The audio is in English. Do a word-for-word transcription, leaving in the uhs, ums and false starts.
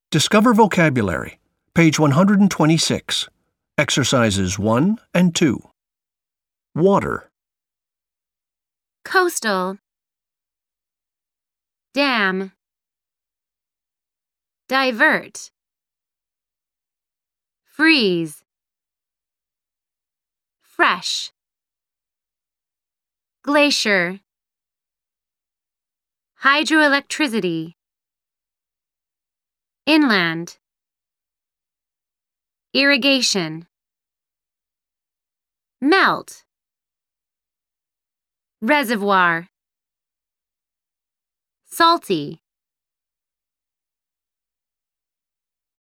Discover vocabulary. Page one hundred twenty-six. Exercises one and two. Water. Coastal. Dam. Divert. Freeze. Fresh. Glacier. Hydroelectricity. Inland. Irrigation. Melt. Reservoir. Salty.